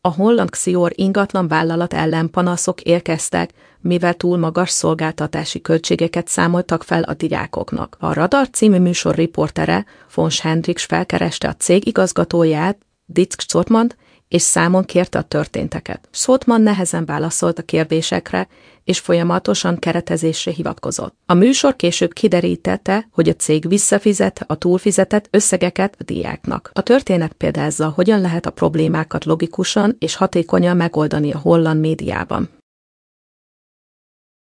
A holland Xior ingatlan vállalat ellen panaszok érkeztek, mivel túl magas szolgáltatási költségeket számoltak fel a diákoknak. A Radar című műsor riportere, Fons Hendricks felkereste a cég igazgatóját, Dick Schotmant, és számon kérte a történteket. Schotman nehezen válaszolt a kérdésekre, és folyamatosan keretezésre hivatkozott. A műsor később kiderítette, hogy a cég visszafizet a túlfizetett összegeket a diáknak. A történet példázza, hogyan lehet a problémákat logikusan és hatékonyan megoldani a holland médiában.